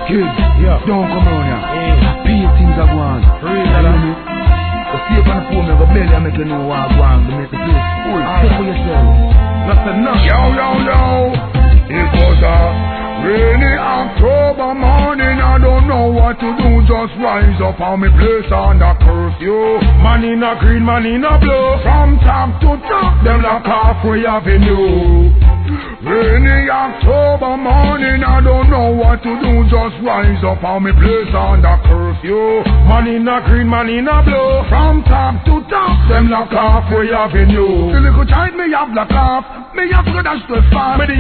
Kids, Yeah. don't come on here. Yeah. Pay things are going. Real, You know me? Go see up on the phone, me go belly and make you know what I want to make the place full. Take for yourself. That's enough. Yo. It was a rainy October morning. I don't know what to do. Just rise up on me place under curfew. Man in a green, man in a blue. From top to top, them like halfway avenue. Rainy October morning. I don't know what to do. Just rise up on me place under curfew. Man in a green, man in a blue. From top to top, them like halfway avenue. The little child me have black off. Me have to dash to farm.